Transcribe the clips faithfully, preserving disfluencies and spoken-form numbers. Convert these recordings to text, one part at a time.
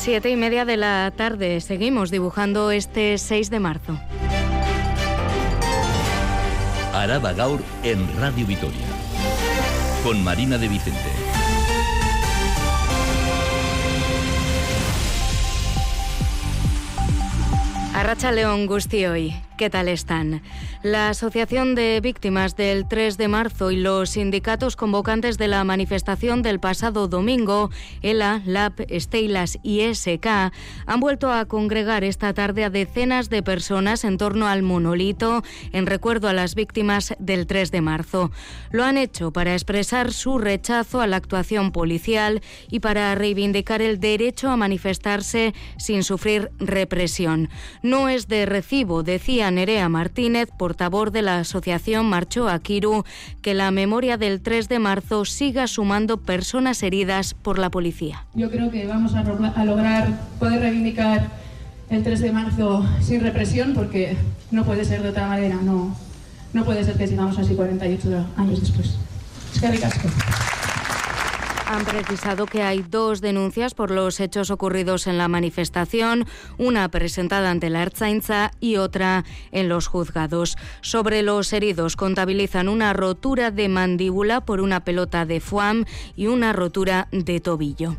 Siete y media de la tarde. Seguimos dibujando este seis de marzo. Araba Gaur en Radio Vitoria. Con Marina de Vicente. Arratsaldeon guztioi. ¿Qué tal están? La Asociación de Víctimas del tres de marzo y los sindicatos convocantes de la manifestación del pasado domingo, ELA, LAB, Steilas y E S K, han vuelto a congregar esta tarde a decenas de personas en torno al monolito en recuerdo a las víctimas del tres de marzo. Lo han hecho para expresar su rechazo a la actuación policial y para reivindicar el derecho a manifestarse sin sufrir represión. No es de recibo, decía Nerea Martínez, portavoz de la asociación Marchó Akiru, que la memoria del tres de marzo siga sumando personas heridas por la policía. Yo creo que vamos a, a lograr poder reivindicar el tres de marzo sin represión, porque no puede ser de otra manera, no, no puede ser que sigamos así cuarenta y ocho años después. Es que ricasco. Han precisado que hay dos denuncias por los hechos ocurridos en la manifestación, una presentada ante la Ertzaintza y otra en los juzgados. Sobre los heridos contabilizan una rotura de mandíbula por una pelota de foam y una rotura de tobillo.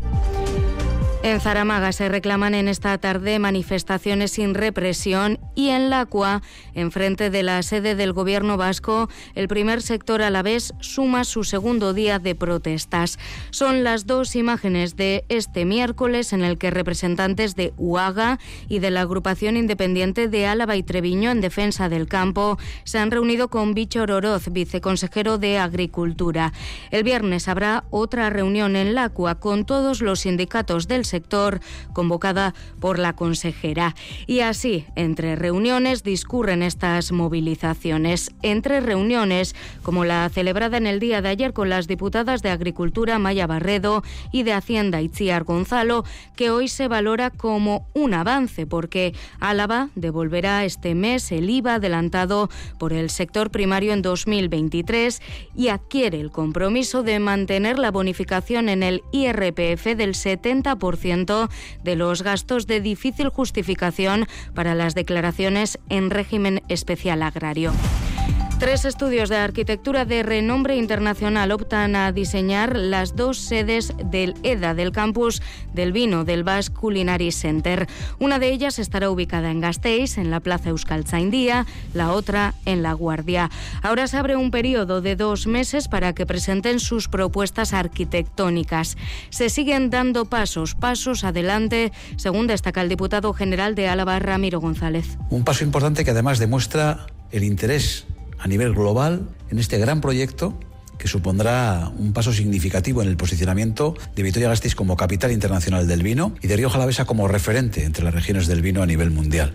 En Zaramaga se reclaman en esta tarde manifestaciones sin represión y en Lacua, enfrente de la sede del Gobierno vasco, el primer sector alavés suma su segundo día de protestas. Son las dos imágenes de este miércoles en el que representantes de U A G A y de la agrupación independiente de Álava y Treviño en defensa del campo se han reunido con Víctor Oroz, viceconsejero de Agricultura. El viernes habrá otra reunión en Lacua con todos los sindicatos del sector, convocada por la consejera. Y así, entre reuniones, discurren estas movilizaciones. Entre reuniones, como la celebrada en el día de ayer con las diputadas de Agricultura, Maya Barredo, y de Hacienda, Itziar Gonzalo, que hoy se valora como un avance, porque Álava devolverá este mes el I V A adelantado por el sector primario en dos mil veintitrés y adquiere el compromiso de mantener la bonificación en el I R P F del setenta por ciento de los gastos de difícil justificación para las declaraciones en régimen especial agrario. Tres estudios de arquitectura de renombre internacional optan a diseñar las dos sedes del E D A, del campus del vino del Basque Culinary Center. Una de ellas estará ubicada en Gasteiz, en la Plaza Euskaltzaindia, la otra en La Guardia. Ahora se abre un periodo de dos meses para que presenten sus propuestas arquitectónicas. Se siguen dando pasos, pasos adelante, según destaca el diputado general de Álava, Ramiro González. Un paso importante que además demuestra el interés a nivel global en este gran proyecto que supondrá un paso significativo en el posicionamiento de Vitoria-Gasteiz como capital internacional del vino y de Rioja Alavesa como referente entre las regiones del vino a nivel mundial.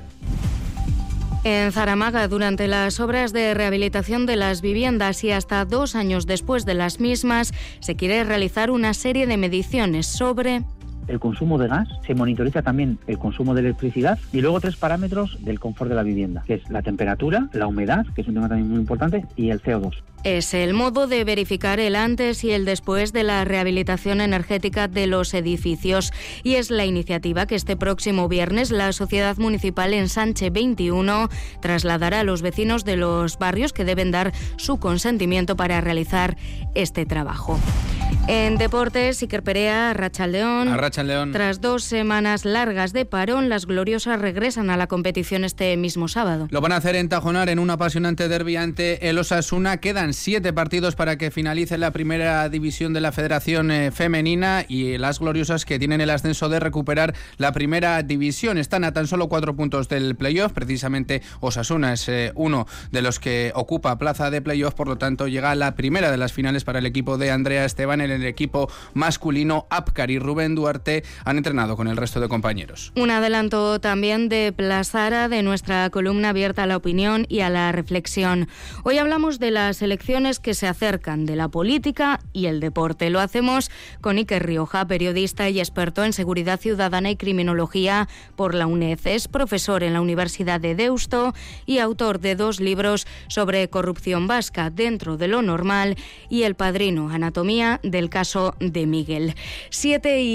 En Zaramaga, durante las obras de rehabilitación de las viviendas y hasta dos años después de las mismas, se quiere realizar una serie de mediciones sobre el consumo de gas, se monitoriza también el consumo de electricidad y luego tres parámetros del confort de la vivienda, que es la temperatura, la humedad, que es un tema también muy importante, y el C O dos. Es el modo de verificar el antes y el después de la rehabilitación energética de los edificios y es la iniciativa que este próximo viernes la Sociedad Municipal Ensanche veintiuno trasladará a los vecinos de los barrios que deben dar su consentimiento para realizar este trabajo. En deportes, Iker Perea, Arratsaldeon. Arratsaldeon. Tras dos semanas largas de parón, las gloriosas regresan a la competición este mismo sábado. Lo van a hacer en Tajonar en un apasionante derbi ante el Osasuna. Quedan siete partidos para que finalice la primera división de la Federación eh, Femenina y las gloriosas que tienen el ascenso de recuperar la primera división. Están a tan solo cuatro puntos del playoff. Precisamente Osasuna es eh, uno de los que ocupa plaza de playoff. Por lo tanto, llega a la primera de las finales para el equipo de Andrea Esteban. En el equipo masculino, Apcar y Rubén Duarte han entrenado con el resto de compañeros. Un adelanto también de Plazara, de nuestra columna abierta a la opinión y a la reflexión. Hoy hablamos de las elecciones que se acercan, de la política y el deporte. Lo hacemos con Iker Rioja, periodista y experto en seguridad ciudadana y criminología por la UNED. Es profesor en la Universidad de Deusto y autor de dos libros sobre corrupción vasca dentro de lo normal y El padrino, anatomía del caso de Miguel. siete y treinta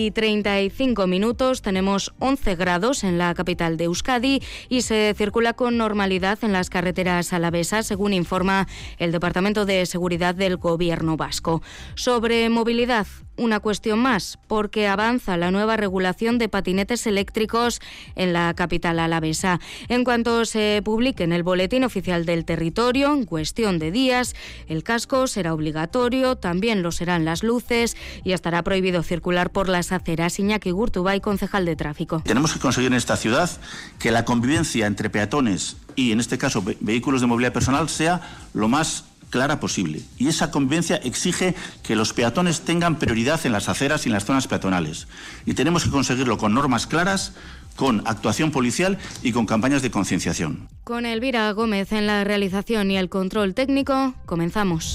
treinta y cinco minutos, tenemos once grados en la capital de Euskadi y se circula con normalidad en las carreteras alavesas, según informa el Departamento de Seguridad del Gobierno vasco. Sobre movilidad, una cuestión más, porque avanza la nueva regulación de patinetes eléctricos en la capital alavesa. En cuanto se publique en el Boletín Oficial del Territorio, en cuestión de días, el casco será obligatorio, también lo serán las luces y estará prohibido circular por las aceras. Iñaki Gurtubay, concejal de tráfico. Tenemos que conseguir en esta ciudad que la convivencia entre peatones y, en este caso, ve- vehículos de movilidad personal sea lo más clara posible. Y esa convivencia exige que los peatones tengan prioridad en las aceras y en las zonas peatonales. Y tenemos que conseguirlo con normas claras, con actuación policial y con campañas de concienciación. Con Elvira Gómez en la realización y el control técnico, comenzamos.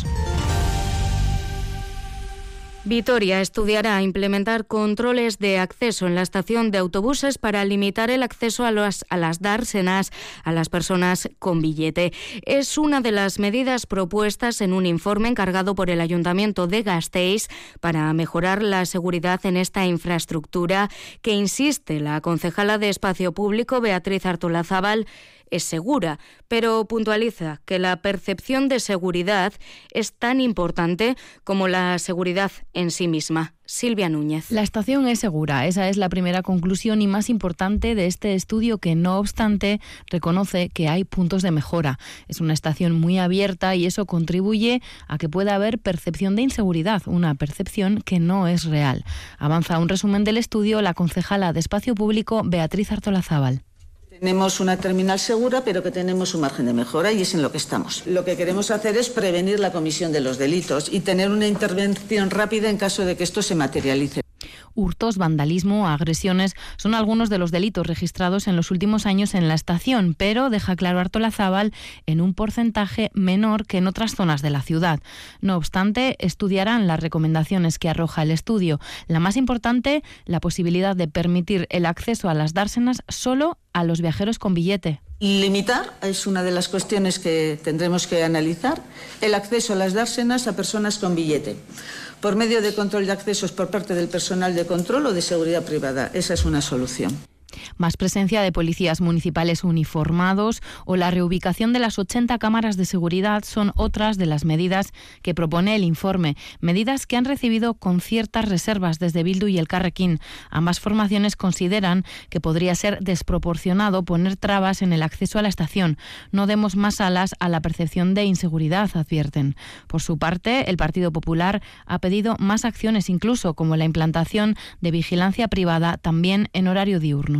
Vitoria estudiará implementar controles de acceso en la estación de autobuses para limitar el acceso a, los, a las dársenas a las personas con billete. Es una de las medidas propuestas en un informe encargado por el Ayuntamiento de Gasteiz para mejorar la seguridad en esta infraestructura que, insiste la concejala de Espacio Público, Beatriz Artolazábal, es segura, pero puntualiza que la percepción de seguridad es tan importante como la seguridad en sí misma. Silvia Núñez. La estación es segura, esa es la primera conclusión y más importante de este estudio, que no obstante reconoce que hay puntos de mejora. Es una estación muy abierta y eso contribuye a que pueda haber percepción de inseguridad, una percepción que no es real. Avanza un resumen del estudio la concejala de Espacio Público, Beatriz Artolazábal. Tenemos una terminal segura, pero que tenemos un margen de mejora y es en lo que estamos. Lo que queremos hacer es prevenir la comisión de los delitos y tener una intervención rápida en caso de que esto se materialice. Hurtos, vandalismo, agresiones son algunos de los delitos registrados en los últimos años en la estación, pero deja claro Artolazábal, en un porcentaje menor que en otras zonas de la ciudad. No obstante, estudiarán las recomendaciones que arroja el estudio. La más importante, la posibilidad de permitir el acceso a las dársenas solo a los viajeros con billete. Limitar es una de las cuestiones que tendremos que analizar, el acceso a las dársenas a personas con billete, por medio de control de accesos por parte del personal de control o de seguridad privada. Esa es una solución. Más presencia de policías municipales uniformados o la reubicación de las ochenta cámaras de seguridad son otras de las medidas que propone el informe. Medidas que han recibido con ciertas reservas desde Bildu y Elkarrekin. Ambas formaciones consideran que podría ser desproporcionado poner trabas en el acceso a la estación. No demos más alas a la percepción de inseguridad, advierten. Por su parte, el Partido Popular ha pedido más acciones, incluso como la implantación de vigilancia privada también en horario diurno.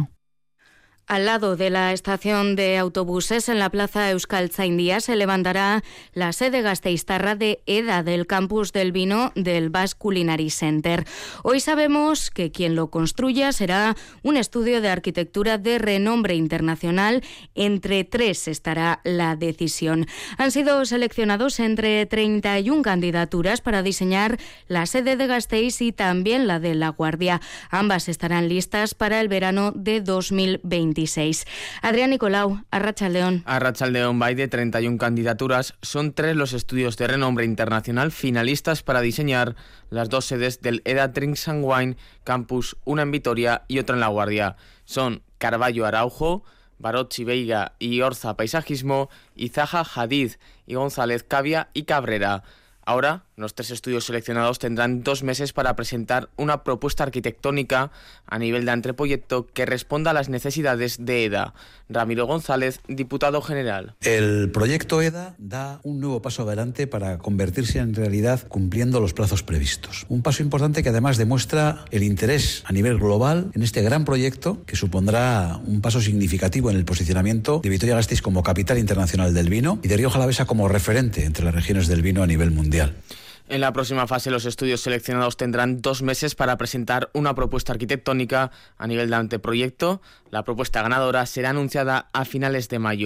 Al lado de la estación de autobuses, en la plaza Euskaltzaindia, se levantará la sede gasteiztarra de EDA, del campus del vino del Basque Culinary Center. Hoy sabemos que quien lo construya será un estudio de arquitectura de renombre internacional. Entre tres estará la decisión. Han sido seleccionados entre treinta y una candidaturas para diseñar la sede de Gasteiz y también la de La Guardia. Ambas estarán listas para el verano de dos mil veinte. Adrián Nicolau, Arratsaldeon. Arratsaldeon, by de treinta y una candidaturas, son tres los estudios de renombre internacional finalistas para diseñar las dos sedes del EDA Drinks and Wine Campus, una en Vitoria y otra en La Guardia. Son Carballo Araujo, Barocci Veiga y Orza Paisajismo, y Zaha Hadid y González Cavia y Cabrera. Ahora, los tres estudios seleccionados tendrán dos meses para presentar una propuesta arquitectónica a nivel de anteproyecto que responda a las necesidades de EDA. Ramiro González, diputado general. El proyecto EDA da un nuevo paso adelante para convertirse en realidad cumpliendo los plazos previstos. Un paso importante que además demuestra el interés a nivel global en este gran proyecto que supondrá un paso significativo en el posicionamiento de Vitoria-Gasteiz como capital internacional del vino y de Rioja Alavesa como referente entre las regiones del vino a nivel mundial. En la próxima fase, los estudios seleccionados tendrán dos meses para presentar una propuesta arquitectónica a nivel de anteproyecto. La propuesta ganadora será anunciada a finales de mayo.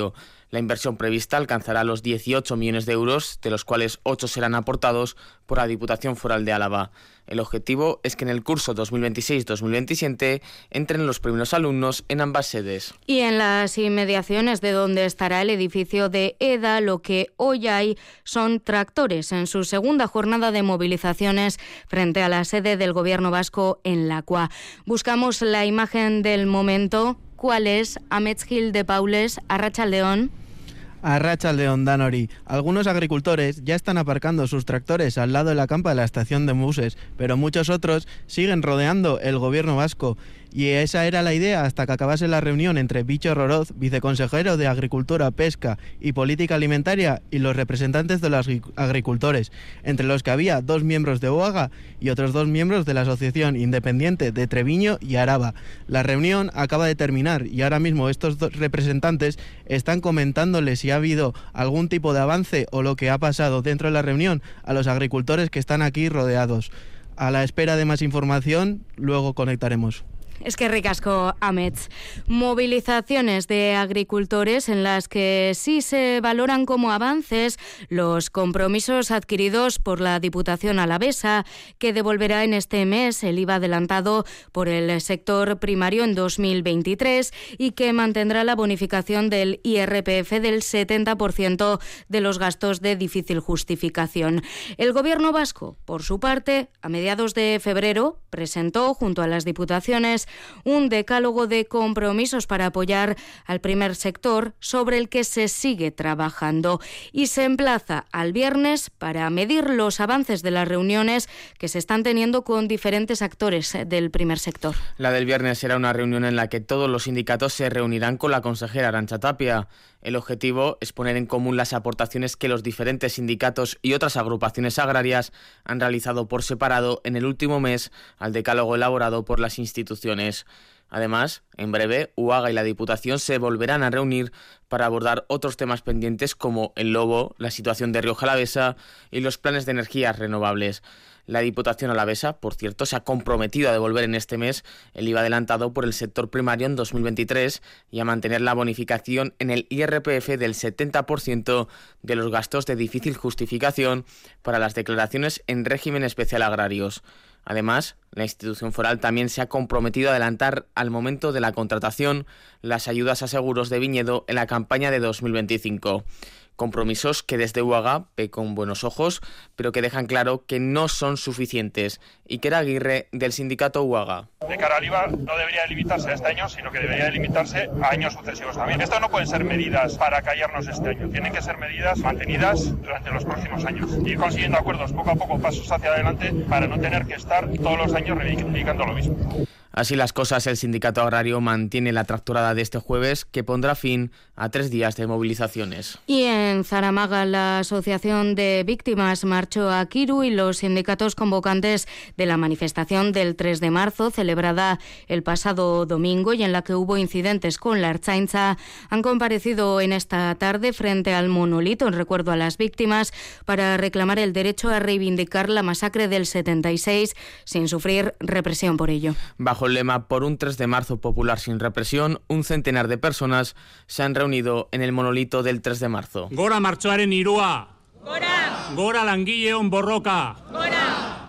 La inversión prevista alcanzará los dieciocho millones de euros, de los cuales ocho serán aportados por la Diputación Foral de Álava. El objetivo es que en el curso dos mil veintiséis dos mil veintisiete entren los primeros alumnos en ambas sedes. Y en las inmediaciones de donde estará el edificio de EDA, lo que hoy hay son tractores en su segunda jornada de movilizaciones frente a la sede del Gobierno vasco en Lacua. Buscamos la imagen del momento. ¿Cuál es? Amets Gil de Paules, Arratsaldeon. Arratsaldeon, Danori. Algunos agricultores ya están aparcando sus tractores al lado de la campa de la estación de buses, pero muchos otros siguen rodeando el Gobierno vasco. Y esa era la idea hasta que acabase la reunión entre Bicho Roroz, viceconsejero de Agricultura, Pesca y Política Alimentaria, y los representantes de los agricultores, entre los que había dos miembros de UAGA y otros dos miembros de la Asociación Independiente de Treviño y Araba. La reunión acaba de terminar y ahora mismo estos dos representantes están comentándole si ha habido algún tipo de avance o lo que ha pasado dentro de la reunión a los agricultores que están aquí rodeados. A la espera de más información, luego conectaremos. Es que ricasco, Amets. Movilizaciones de agricultores en las que sí se valoran como avances los compromisos adquiridos por la Diputación alavesa, que devolverá en este mes el I V A adelantado por el sector primario en dos mil veintitrés y que mantendrá la bonificación del I R P F del setenta por ciento de los gastos de difícil justificación. El Gobierno vasco, por su parte, a mediados de febrero, presentó junto a las diputaciones un decálogo de compromisos para apoyar al primer sector sobre el que se sigue trabajando y se emplaza al viernes para medir los avances de las reuniones que se están teniendo con diferentes actores del primer sector. La del viernes será una reunión en la que todos los sindicatos se reunirán con la consejera Arantxa Tapia. El objetivo es poner en común las aportaciones que los diferentes sindicatos y otras agrupaciones agrarias han realizado por separado en el último mes al decálogo elaborado por las instituciones. Además, en breve, UAGA y la Diputación se volverán a reunir para abordar otros temas pendientes como el lobo, la situación de Rioja Alavesa y los planes de energías renovables. La Diputación alavesa, por cierto, se ha comprometido a devolver en este mes el I V A adelantado por el sector primario en dos mil veintitrés y a mantener la bonificación en el I R P F del setenta por ciento de los gastos de difícil justificación para las declaraciones en régimen especial agrarios. Además, la institución foral también se ha comprometido a adelantar al momento de la contratación las ayudas a seguros de viñedo en la campaña de dos mil veinticinco. Compromisos que desde UAGA ve con buenos ojos, pero que dejan claro que no son suficientes. Iker Aguirre, del sindicato UAGA. De cara al I V A no debería limitarse a este año, sino que debería limitarse a años sucesivos también. Estas no pueden ser medidas para callarnos este año, tienen que ser medidas mantenidas durante los próximos años. Ir consiguiendo acuerdos poco a poco, pasos hacia adelante, para no tener que estar todos los años reivindicando lo mismo. Así las cosas, el sindicato agrario mantiene la tractorada de este jueves que pondrá fin a tres días de movilizaciones. Y en Zaramaga, la Asociación de Víctimas marchó a Kiru y los sindicatos convocantes de la manifestación del tres de marzo, celebrada el pasado domingo y en la que hubo incidentes con la Ertzaintza, han comparecido en esta tarde frente al monolito en recuerdo a las víctimas para reclamar el derecho a reivindicar la masacre del setenta y seis sin sufrir represión por ello. Bajo el lema Por un tres de marzo popular sin represión, un centenar de personas se han reunido en el monolito del tres de marzo. Gora martxoaren irua! Gora! Gora langileon borroka! Gora!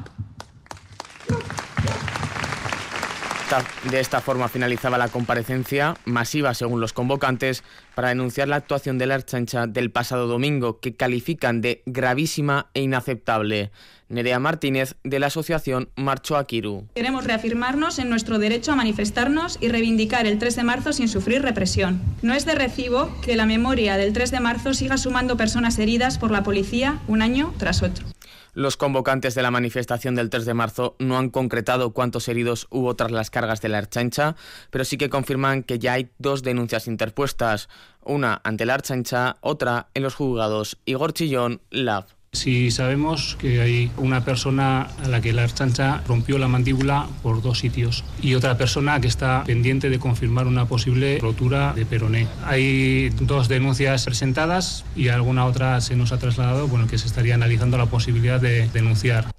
De esta forma finalizaba la comparecencia, masiva según los convocantes, para denunciar la actuación de la Ertzaintza del pasado domingo, que califican de gravísima e inaceptable. Nerea Martínez, de la asociación, marchó a Kiru. Queremos reafirmarnos en nuestro derecho a manifestarnos y reivindicar el tres de marzo sin sufrir represión. No es de recibo que la memoria del tres de marzo siga sumando personas heridas por la policía un año tras otro. Los convocantes de la manifestación del tres de marzo no han concretado cuántos heridos hubo tras las cargas de la Ertzaintza, pero sí que confirman que ya hay dos denuncias interpuestas, una ante la Ertzaintza, otra en los juzgados Igor Chillón, Lab. Si sabemos que hay una persona a la que la Ertzaintza rompió la mandíbula por dos sitios y otra persona que está pendiente de confirmar una posible rotura de peroné. Hay dos denuncias presentadas y alguna otra se nos ha trasladado, bueno, que se estaría analizando la posibilidad de denunciar.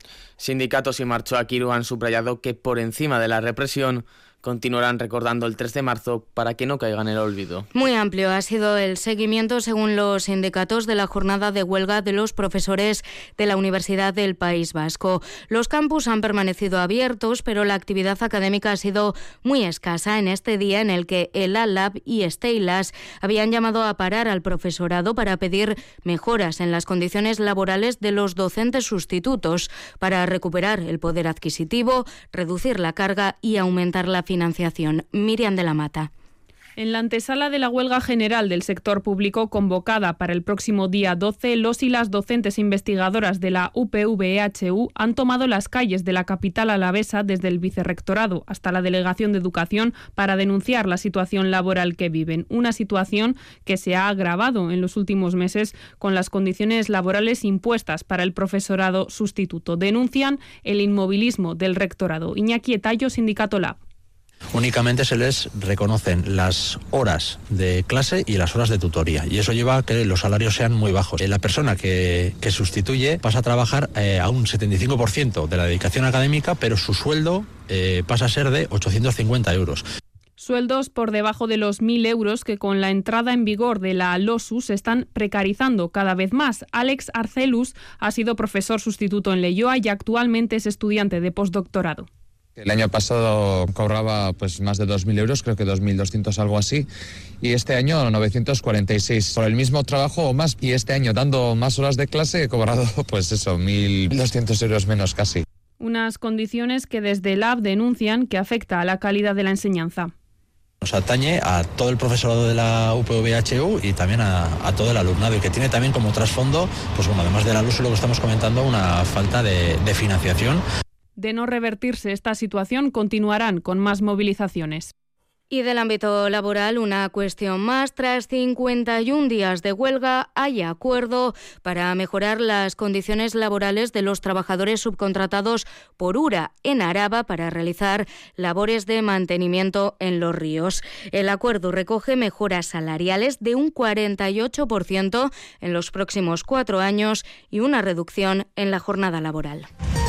Sindicatos y Martxoak-Iru han subrayado que por encima de la represión continuarán recordando el tres de marzo para que no caiga en el olvido. Muy amplio ha sido el seguimiento, según los sindicatos, de la jornada de huelga de los profesores de la Universidad del País Vasco. Los campus han permanecido abiertos, pero la actividad académica ha sido muy escasa en este día en el que el A L A B y Steilas habían llamado a parar al profesorado para pedir mejoras en las condiciones laborales de los docentes sustitutos para recuperar el poder adquisitivo, reducir la carga y aumentar la financiación. Miriam de la Mata. En la antesala de la huelga general del sector público convocada para el próximo día doce, los y las docentes investigadoras de la U P V E H U han tomado las calles de la capital alavesa desde el vicerrectorado hasta la Delegación de Educación para denunciar la situación laboral que viven. Una situación que se ha agravado en los últimos meses con las condiciones laborales impuestas para el profesorado sustituto. Denuncian el inmovilismo del rectorado. Iñaki Etayo, Sindicato Lab. Únicamente se les reconocen las horas de clase y las horas de tutoría, y eso lleva a que los salarios sean muy bajos. La persona que, que sustituye pasa a trabajar eh, a un setenta y cinco por ciento de la dedicación académica, pero su sueldo eh, pasa a ser de ochocientos cincuenta euros. Sueldos por debajo de los mil euros que con la entrada en vigor de la LOSU se están precarizando cada vez más. Alex Arcelus ha sido profesor sustituto en Leioa y actualmente es estudiante de postdoctorado. El año pasado cobraba pues más de dos mil euros, creo que dos mil doscientos, algo así, y este año novecientos cuarenta y seis por el mismo trabajo o más, y este año dando más horas de clase he cobrado pues eso, mil doscientos euros menos casi. Unas condiciones que desde el Lab denuncian que afecta a la calidad de la enseñanza. Nos atañe a todo el profesorado de la U P V E H U y también a, a todo el alumnado, y que tiene también como trasfondo, pues bueno, además de la luz, lo que estamos comentando, una falta de, de financiación. De no revertirse esta situación, continuarán con más movilizaciones. Y del ámbito laboral, una cuestión más. Tras cincuenta y un días de huelga, hay acuerdo para mejorar las condiciones laborales de los trabajadores subcontratados por Ura en Araba para realizar labores de mantenimiento en los ríos. El acuerdo recoge mejoras salariales de un cuarenta y ocho por ciento en los próximos cuatro años y una reducción en la jornada laboral.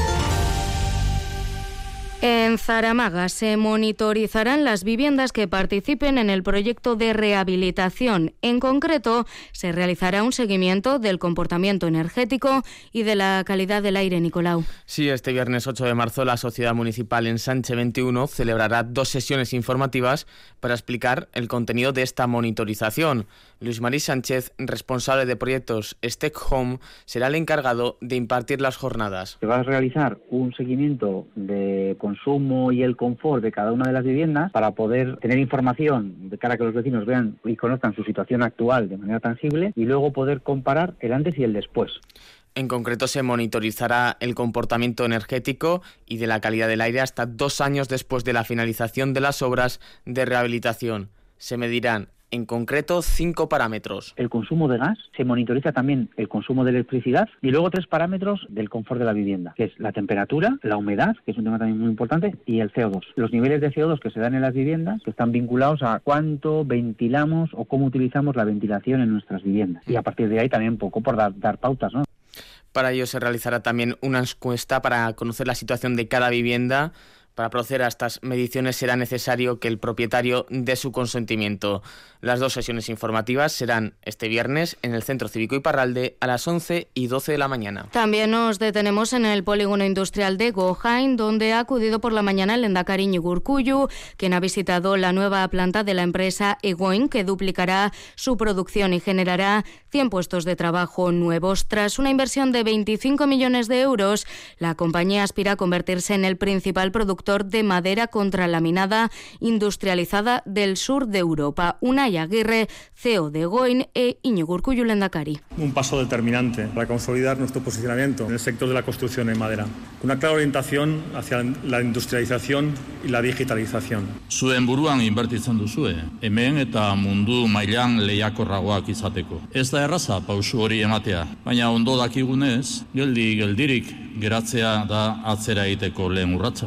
En Zaramaga se monitorizarán las viviendas que participen en el proyecto de rehabilitación. En concreto, se realizará un seguimiento del comportamiento energético y de la calidad del aire. Nicolau. Sí, este viernes ocho de marzo la Sociedad Municipal en Sanche veintiuno celebrará dos sesiones informativas para explicar el contenido de esta monitorización. Luis Marí Sánchez, responsable de proyectos Stec Home, será el encargado de impartir las jornadas. Se va a realizar un seguimiento de consumo y el confort de cada una de las viviendas para poder tener información de cara a que los vecinos vean y conozcan su situación actual de manera tangible y luego poder comparar el antes y el después. En concreto, se monitorizará el comportamiento energético y de la calidad del aire hasta dos años después de la finalización de las obras de rehabilitación. Se medirán en concreto cinco parámetros. El consumo de gas, se monitoriza también el consumo de electricidad y luego tres parámetros del confort de la vivienda, que es la temperatura, la humedad, que es un tema también muy importante, y el C O dos. Los niveles de C O dos que se dan en las viviendas que están vinculados a cuánto ventilamos o cómo utilizamos la ventilación en nuestras viviendas. Y a partir de ahí también un poco por dar, dar pautas, ¿no? Para ello se realizará también una encuesta para conocer la situación de cada vivienda. Para proceder a estas mediciones será necesario que el propietario dé su consentimiento. Las dos sesiones informativas serán este viernes en el Centro Cívico Iparralde a las once y doce de la mañana. También nos detenemos en el polígono industrial de Gojain, donde ha acudido por la mañana el lehendakari Iñigo Urkullu, quien ha visitado la nueva planta de la empresa Egoin, que duplicará su producción y generará cien puestos de trabajo nuevos. Tras una inversión de veinticinco millones de euros, la compañía aspira a convertirse en el principal productor de madera contralaminada industrializada del sur de Europa. Unai Aguirre, C E O de Egoin, e Iñigo Urkullu, lehendakari. Un paso determinante para consolidar nuestro posicionamiento en el sector de la construcción en madera. Una clara orientación hacia la industrialización y la digitalización. Zuen buruan inbertitzen duzue, hemen eta mundu mailan lehiakorragoak izateko. Ez da erraza pausu hori ematea, baina ondo dakigunez, geldi geldirik geratzea da atzera egiteko lehen urratsa.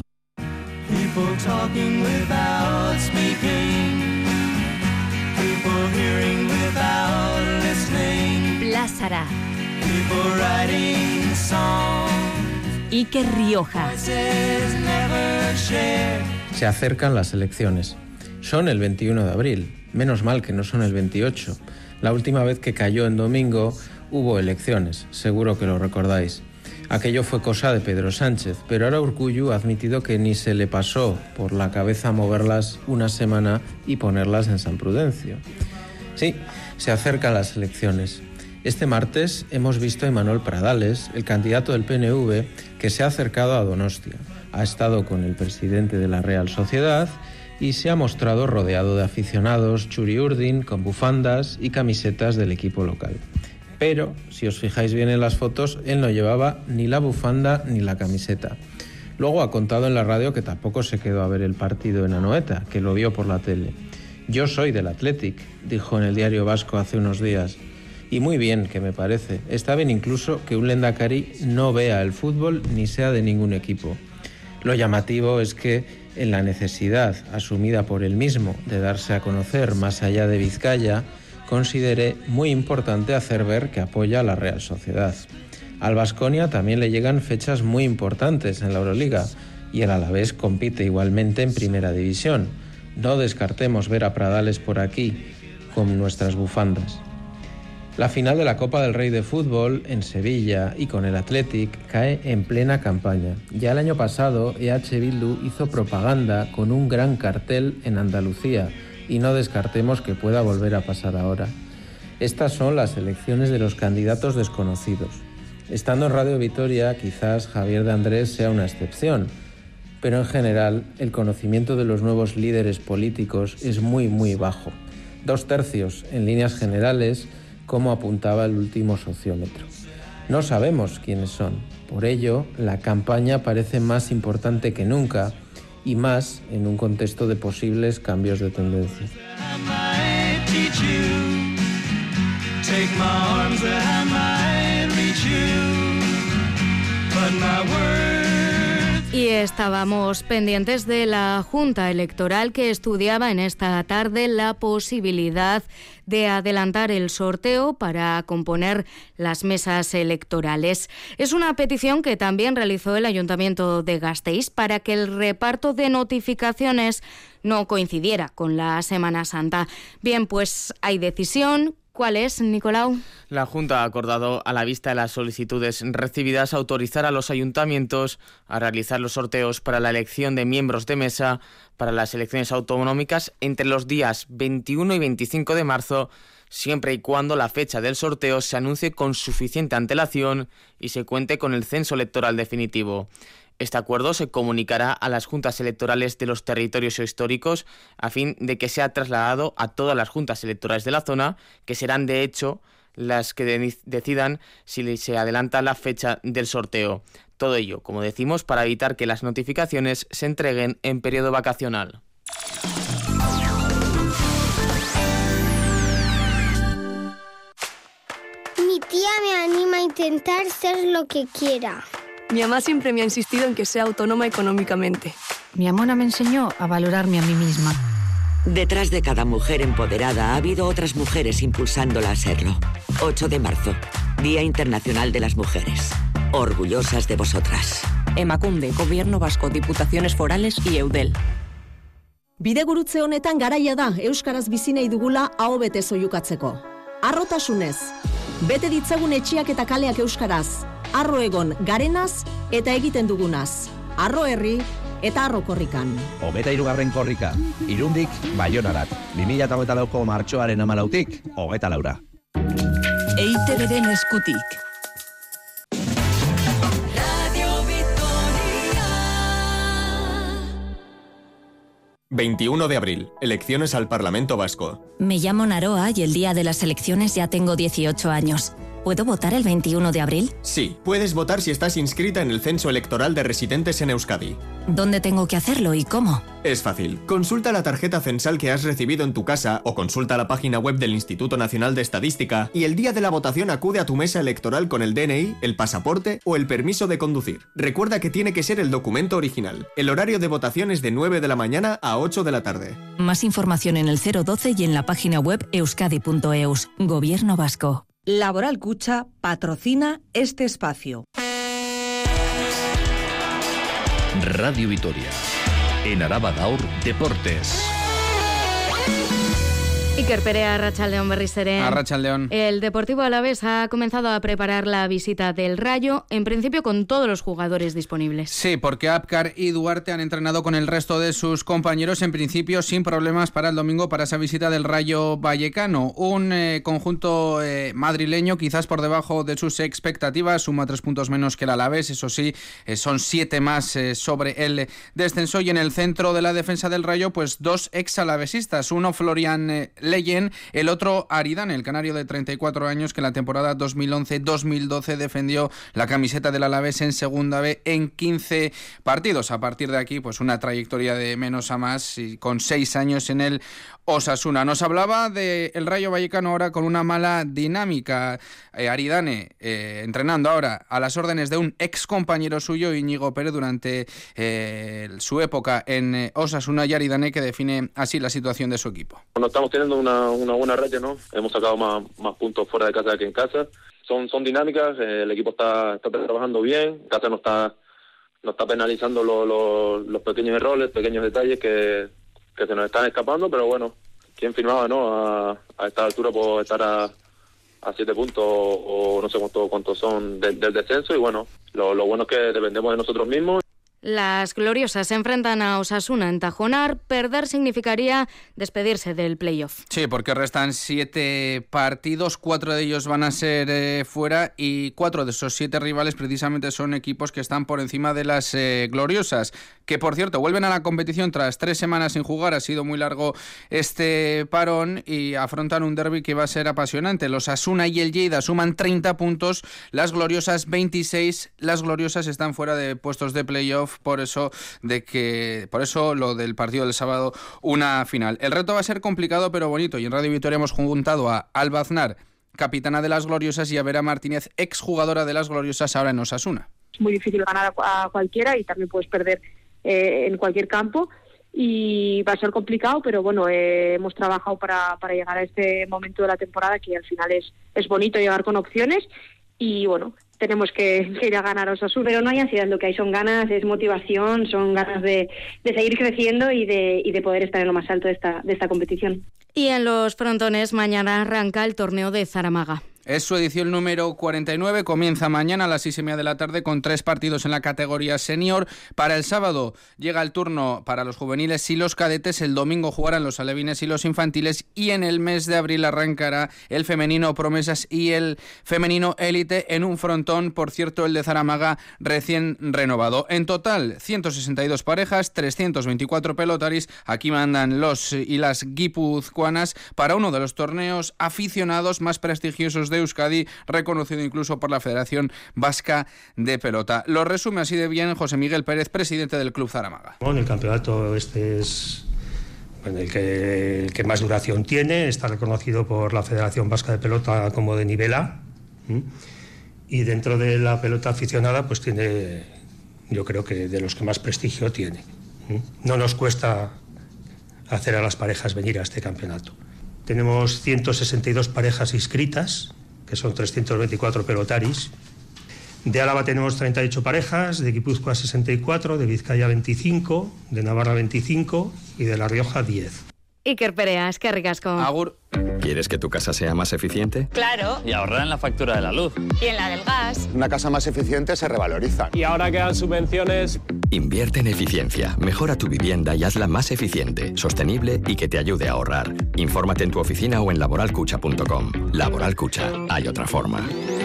People talking without speaking, people hearing without listening, Plazara. People writing songs Iker Rioja. Se acercan las elecciones. Son el veintiuno de abril. Menos mal que no son el veintiocho. La última vez que cayó en domingo hubo elecciones, seguro que lo recordáis. Aquello fue cosa de Pedro Sánchez, pero ahora Urkullu ha admitido que ni se le pasó por la cabeza moverlas una semana y ponerlas en San Prudencio. Sí, se acercan las elecciones. Este martes hemos visto a Imanol Pradales, el candidato del P N V, que se ha acercado a Donostia. Ha estado con el presidente de la Real Sociedad y se ha mostrado rodeado de aficionados churiurdin con bufandas y camisetas del equipo local. Pero, si os fijáis bien en las fotos, él no llevaba ni la bufanda ni la camiseta. Luego ha contado en la radio que tampoco se quedó a ver el partido en Anoeta, que lo vio por la tele. Yo soy del Athletic, dijo en el Diario Vasco hace unos días. Y muy bien, que me parece. Está bien incluso que un lehendakari no vea el fútbol ni sea de ningún equipo. Lo llamativo es que en la necesidad asumida por él mismo de darse a conocer más allá de Vizcaya, consideré muy importante hacer ver que apoya a la Real Sociedad. Al Baskonia también le llegan fechas muy importantes en la Euroliga y el Alavés compite igualmente en Primera División. No descartemos ver a Pradales por aquí con nuestras bufandas. La final de la Copa del Rey de Fútbol en Sevilla y con el Athletic cae en plena campaña. Ya el año pasado E H Bildu hizo propaganda con un gran cartel en Andalucía y no descartemos que pueda volver a pasar ahora. Estas son las elecciones de los candidatos desconocidos. Estando en Radio Vitoria, quizás Javier de Andrés sea una excepción, pero en general el conocimiento de los nuevos líderes políticos es muy muy bajo. Dos tercios en líneas generales, como apuntaba el último sociómetro. No sabemos quiénes son. Por ello, la campaña parece más importante que nunca y más en un contexto de posibles cambios de tendencia. Y estábamos pendientes de la Junta Electoral que estudiaba en esta tarde la posibilidad de adelantar el sorteo para componer las mesas electorales. Es una petición que también realizó el Ayuntamiento de Gasteiz para que el reparto de notificaciones no coincidiera con la Semana Santa. Bien, pues hay decisión. ¿Cuál es, Nicolau? La Junta ha acordado, a la vista de las solicitudes recibidas, autorizar a los ayuntamientos a realizar los sorteos para la elección de miembros de mesa para las elecciones autonómicas entre los días veintiuno y veinticinco de marzo, siempre y cuando la fecha del sorteo se anuncie con suficiente antelación y se cuente con el censo electoral definitivo. Este acuerdo se comunicará a las juntas electorales de los territorios históricos a fin de que sea trasladado a todas las juntas electorales de la zona, que serán de hecho las que de- decidan si se adelanta la fecha del sorteo. Todo ello, como decimos, para evitar que las notificaciones se entreguen en periodo vacacional. Mi tía me anima a intentar ser lo que quiera. Mi mamá siempre me ha insistido en que sea autónoma económicamente. Mi amona me enseñó a valorarme a mí misma. Detrás de cada mujer empoderada ha habido otras mujeres impulsándola a serlo. ocho de marzo, Día Internacional de las Mujeres. Orgullosas de vosotras. Emakunde, Gobierno Vasco, Diputaciones Forales y Eudel. Bidegurutze honetan garaia da euskaraz bizi nahi dugula aho betez oihukatzeko. Harrotasunez, bete ditzagun etxeak eta kaleak euskaraz. Arro egon garenaz eta egiten dugunaz. Arro herri eta arro korrikan. Hogeta hirugarren korrika, Irundik Baionarat. bi mila hogeita lauko martxoaren hamalautik, hogeta laura. E I Te Beren eskutik. veintiuno de abril, elecciones al Parlamento Vasco. Me llamo Naroa y el día de las elecciones ya tengo dieciocho años. ¿Puedo votar el veintiuno de abril? Sí, puedes votar si estás inscrita en el Censo Electoral de Residentes en Euskadi. ¿Dónde tengo que hacerlo y cómo? Es fácil. Consulta la tarjeta censal que has recibido en tu casa o consulta la página web del Instituto Nacional de Estadística y el día de la votación acude a tu mesa electoral con el D N I, el pasaporte o el permiso de conducir. Recuerda que tiene que ser el documento original. El horario de votación es de nueve de la mañana a ocho de la tarde. Más información en el cero doce y en la página web euskadi punto eus. Gobierno Vasco. Laboral Cucha patrocina este espacio. Radio Vitoria. En Araba Gaur Deportes. Iker Perea, Arratsaldeon berriz ere. Arratsaldeon. El Deportivo Alavés ha comenzado a preparar la visita del Rayo, en principio con todos los jugadores disponibles. Sí, porque Apcar y Duarte han entrenado con el resto de sus compañeros, en principio sin problemas para el domingo, para esa visita del Rayo Vallecano. Un eh, conjunto eh, madrileño quizás por debajo de sus expectativas, suma tres puntos menos que el Alavés, eso sí, eh, son siete más eh, sobre el descenso, y en el centro de la defensa del Rayo, pues dos ex-alavesistas, uno Florian eh, Leyen, el otro Aridane, el canario de treinta y cuatro años que en la temporada dos mil once dos mil doce defendió la camiseta del Alavés en Segunda B en quince partidos. A partir de aquí, pues una trayectoria de menos a más, y con seis años en el Osasuna. Nos hablaba del Rayo Vallecano ahora con una mala dinámica. Eh, Aridane eh, entrenando ahora a las órdenes de un ex compañero suyo, Íñigo Pérez, durante eh, su época en eh, Osasuna, y Aridane que define así la situación de su equipo. Bueno, estamos teniendo una, una buena racha, ¿no? Hemos sacado más, más puntos fuera de casa que en casa. Son, son dinámicas, eh, el equipo está, está trabajando bien, en casa no está, no está penalizando lo, lo, los pequeños errores, pequeños detalles que, que se nos están escapando, pero bueno, ¿quién firmaba, no? A, a esta altura puedo estar a, a siete puntos o no sé cuántos cuántos son de, del descenso, y bueno, lo, lo bueno es que dependemos de nosotros mismos. Las gloriosas se enfrentan a Osasuna en Tajonar. Perder significaría despedirse del playoff. Sí, porque restan siete partidos, cuatro de ellos van a ser eh, fuera, y cuatro de esos siete rivales precisamente son equipos que están por encima de las eh, gloriosas, que por cierto vuelven a la competición tras tres semanas sin jugar. Ha sido muy largo este parón y afrontan un derbi que va a ser apasionante. Los Osasuna y el Lleida suman treinta puntos, las gloriosas veintiséis. Las gloriosas están fuera de puestos de playoff. Por eso de que por eso lo del partido del sábado, una final. El reto va a ser complicado pero bonito, y en Radio Vitoria hemos juntado a Alba Aznar, capitana de las gloriosas, y a Vera Martínez, exjugadora de las gloriosas, ahora en Osasuna. Es muy difícil ganar a cualquiera y también puedes perder eh, en cualquier campo, y va a ser complicado, pero bueno, eh, hemos trabajado para, para llegar a este momento de la temporada que al final es, es bonito llegar con opciones, y bueno, tenemos que, que ir a ganar a Osasuna. Pero no hay ansiedad, lo que hay son ganas, es motivación, son ganas de, de seguir creciendo y de, y de poder estar en lo más alto de esta, de esta competición. Y en los frontones, mañana arranca el torneo de Zaramaga. Es su edición número cuarenta y nueve, comienza mañana a las seis y media de la tarde con tres partidos en la categoría senior. Para el sábado llega el turno para los juveniles y los cadetes, el domingo jugarán los alevines y los infantiles, y en el mes de abril arrancará el femenino promesas y el femenino élite en un frontón, por cierto el de Zaramaga recién renovado. En total ciento sesenta y dos parejas, trescientos veinticuatro pelotaris, aquí mandan los y las guipuzcoanas para uno de los torneos aficionados más prestigiosos de Euskadi, reconocido incluso por la Federación Vasca de Pelota. Lo resume así de bien José Miguel Pérez, presidente del Club Zaramaga. Bueno, el campeonato este es bueno, el, que, el que más duración tiene, está reconocido por la Federación Vasca de Pelota como de nivel A, ¿sí? Y dentro de la pelota aficionada pues tiene, yo creo que de los que más prestigio tiene, ¿sí? No nos cuesta hacer a las parejas venir a este campeonato. Tenemos ciento sesenta y dos parejas inscritas, que son trescientos veinticuatro pelotaris. De Álava tenemos treinta y ocho parejas, de Guipúzcoa sesenta y cuatro, de Vizcaya veinticinco, de Navarra veinticinco y de La Rioja diez. Iker Perea, es que ricasco. Agur. ¿Quieres que tu casa sea más eficiente? Claro. Y ahorrar en la factura de la luz. Y en la del gas. Una casa más eficiente se revaloriza. Y ahora que dan subvenciones... Invierte en eficiencia, mejora tu vivienda y hazla más eficiente, sostenible y que te ayude a ahorrar. Infórmate en tu oficina o en laboral cucha punto com. Laboral Cucha, hay otra forma.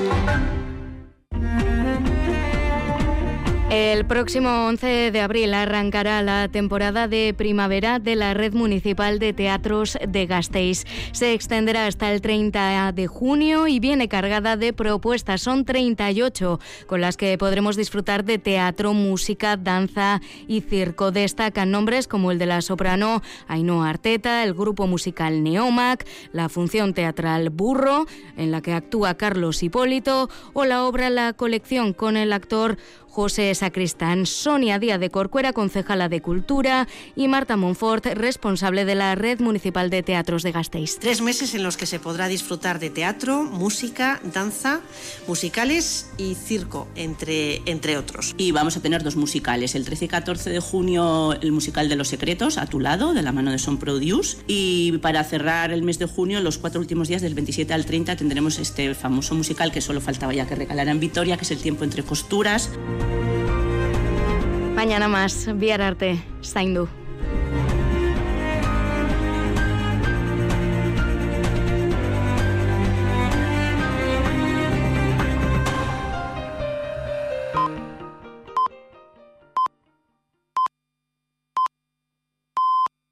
El próximo once de abril arrancará la temporada de primavera de la Red Municipal de Teatros de Gasteiz. Se extenderá hasta el treinta de junio y viene cargada de propuestas. Son treinta y ocho con las que podremos disfrutar de teatro, música, danza y circo. Destacan nombres como el de la soprano Ainhoa Arteta, el grupo musical Neomac, la función teatral Burro, en la que actúa Carlos Hipólito, o la obra La Colección con el actor José Sacristán, Sonia Díaz de Corcuera, concejala de Cultura, y Marta Monfort, responsable de la Red Municipal de Teatros de Gasteiz. Tres meses en los que se podrá disfrutar de teatro, música, danza, musicales y circo, entre, entre otros. Y vamos a tener dos musicales, el trece y catorce de junio el musical de Los Secretos, A tu lado, de la mano de Son Produce, y para cerrar el mes de junio, los cuatro últimos días, del veintisiete al treinta, tendremos este famoso musical que solo faltaba ya que recalara en Vitoria, que es El tiempo entre costuras. Mañana más, bihar arte, zaindu.